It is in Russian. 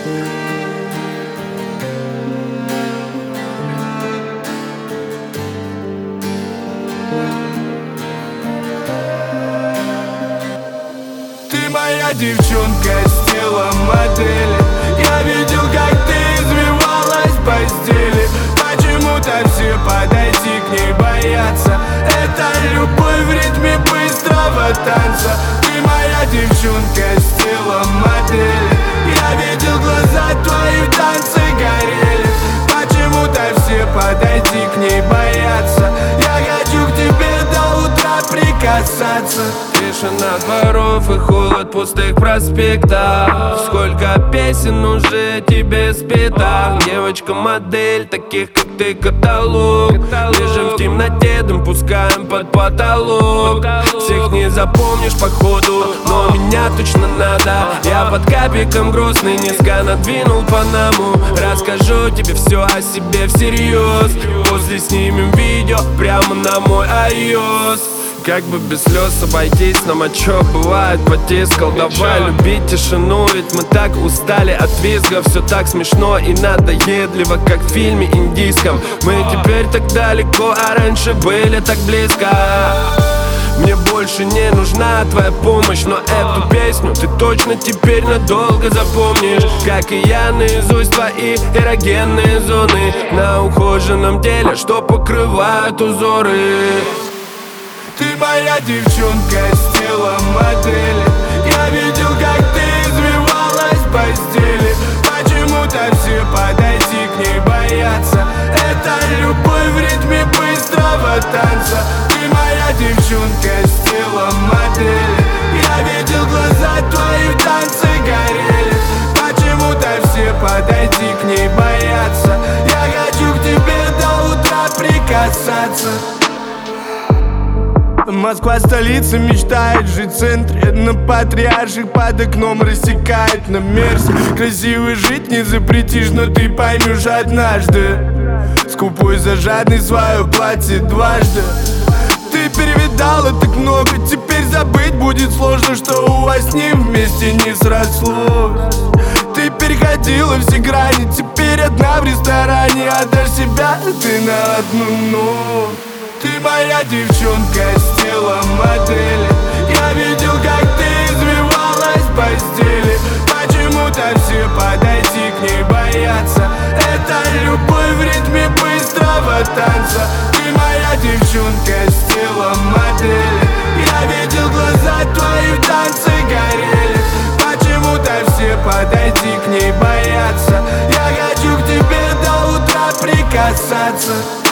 Ты моя девчонка с телом модели. Я видел, как ты извивалась в постели. Почему-то все подойти к ней боятся. Это любовь в ритме быстрого танца. Ты моя девчонка с телом модели. Я видел, глаза твои в танце горели. Почему-то все подойти к ней боятся. Я хочу к тебе до утра прикасаться. Тишина дворов и холод пустых проспектов. Сколько песен уже тебе спета. Девочка-модель, таких как ты каталог. Лежим в темноте, дым пускаем под потолок. Всех не запомнишь походу, но меня точно надо. Я под капиком грустный, низко надвинул Панаму. Расскажу тебе все о себе всерьез. После снимем видео прямо на мой iOS. Как бы без слез обойтись, нам а чё бывает потискал. Давай любить тишину, ведь мы так устали от визга. Все так смешно и надоедливо, как в фильме индийском. Мы теперь так далеко, а раньше были так близко. Мне больше не нужна твоя помощь, но эту песню ты точно теперь надолго запомнишь. Как и я наизусть твои эрогенные зоны на ухоженном теле, что покрывают узоры. Ты моя девчонка с телом модели. Я видел, как ты извивалась в постели. Почему-то все подойти к ней боятся. Это любовь в ритме быстрого танца. Ты моя девчонка с телом модели. Я видел, глаза твои в танце горели. Почему-то все подойти к ней боятся. Я хочу к тебе до утра прикасаться. Москва столица, мечтает жить в центре. На Патриарших под окном рассекает на Мерсе. Красиво жить не запретишь, но ты поймешь однажды. Скупой за жадный свое платье дважды. Ты перевидала так много, теперь забыть будет сложно, что у вас с ним вместе не срослось. Ты переходила все грани, теперь одна в ресторане. Отдашь себя ты на одну ночь. Ты моя девчонка с телом модели. Я видел, как ты извивалась в постели. Почему-то все подойти к ней боятся. Это любовь в ритме быстрого танца. Ты моя девчонка с телом модели. Я видел, глаза твои в танце горели. Почему-то все подойти к ней боятся. Я хочу к тебе до утра прикасаться.